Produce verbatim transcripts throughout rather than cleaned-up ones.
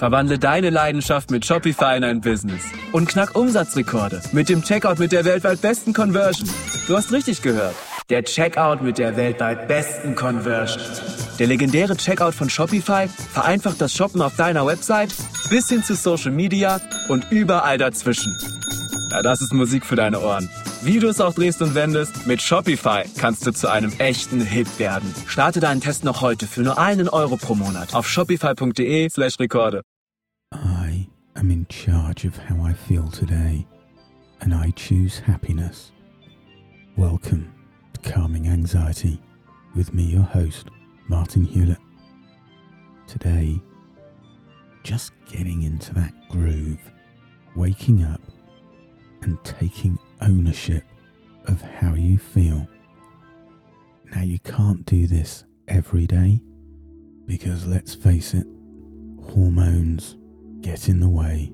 Verwandle deine Leidenschaft mit Shopify in ein Business. Und knack Umsatzrekorde mit dem Checkout mit der weltweit besten Conversion. Du hast richtig gehört. Der Checkout mit der weltweit besten Conversion. Der legendäre Checkout von Shopify vereinfacht das Shoppen auf deiner Website bis hin zu Social Media und überall dazwischen. Ja, das ist Musik für deine Ohren. Wie du es auch drehst und wendest, mit Shopify kannst du zu einem echten Hit werden. Starte deinen Test noch heute für nur einen Euro pro Monat auf shopify.de slash Rekorde. I am in charge of how I feel today, and I choose happiness. Welcome to Calming Anxiety with me, your host, Martin Hewlett. Today, just getting into that groove, waking up and taking ownership of how you feel. Now, you can't do this every day because, let's face it, hormones get in the way.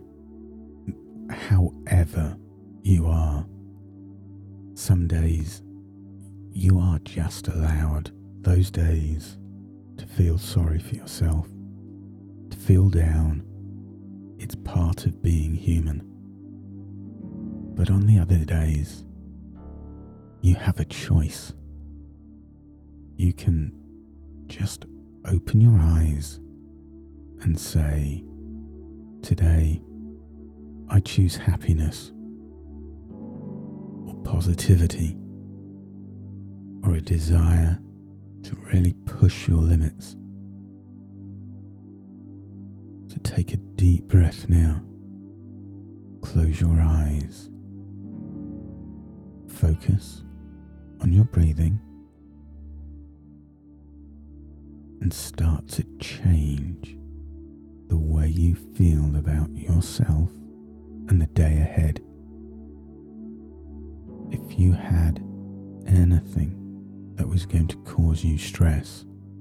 However you are, some days you are just allowed those days to feel sorry for yourself, to feel down. It's part of being human. But on the other days, you have a choice. You can just open your eyes and say, today, I choose happiness, or positivity, or a desire to really push your limits. So take a deep breath now. Close your eyes. Focus on your breathing and start to change the way you feel about yourself and the day ahead. If you had anything that was going to cause you stress,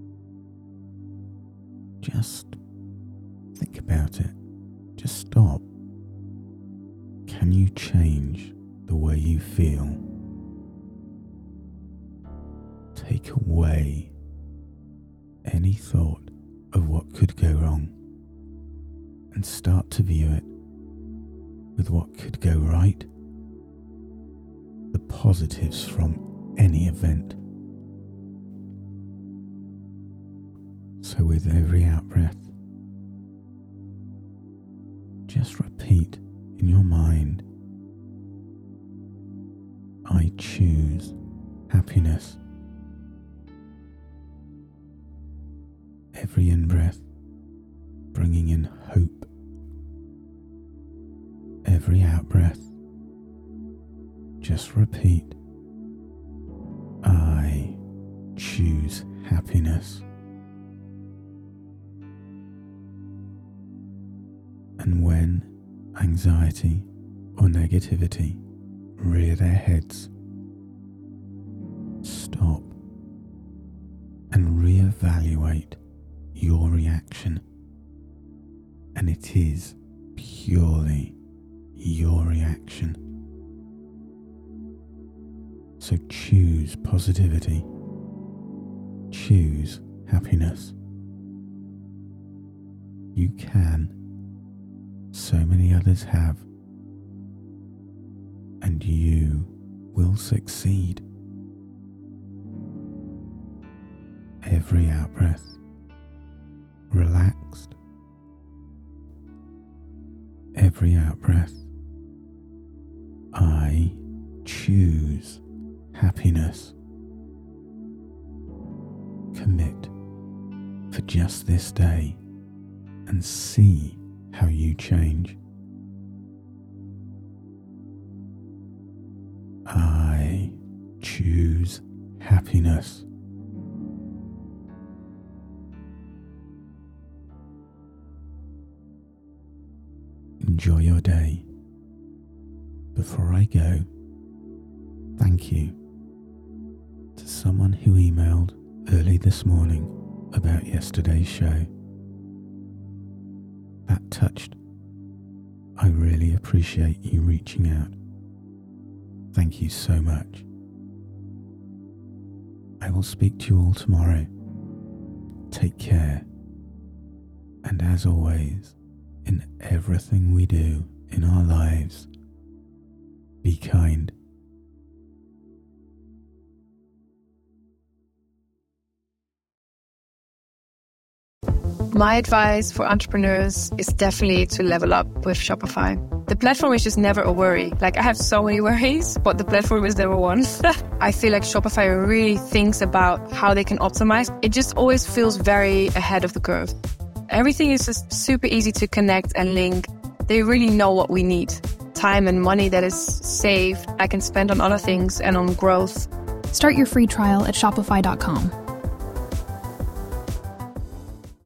just think about it. Just stop. Can you change the way you feel? Take away any thought of what could go wrong and start to view it with what could go right, the positives from any event. So with every out-breath, just repeat in your mind, I choose happiness. Every in-breath, bringing in hope. Every out-breath, just repeat, I choose happiness. And when anxiety or negativity rear their heads, stop and reevaluate your reaction. And it is purely your reaction. So choose positivity. Choose happiness. You can. So many others have. And you will succeed. Every out-breath, relaxed. Every out-breath, I choose happiness. Commit for just this day and see how you change. I choose happiness. Enjoy your day. Before I go, thank you to someone who emailed early this morning about yesterday's show. That touched. I really appreciate you reaching out. Thank you so much. I will speak to you all tomorrow. Take care. And as always, in everything we do in our lives. Be kind. My advice for entrepreneurs is definitely to level up with Shopify. The platform is just never a worry. Like, I have so many worries, but the platform is never one. I feel like Shopify really thinks about how they can optimize. It just always feels very ahead of the curve. Everything is just super easy to connect and link. They really know what we need. Time and money that is saved, I can spend on other things and on growth. Start your free trial at shopify dot com.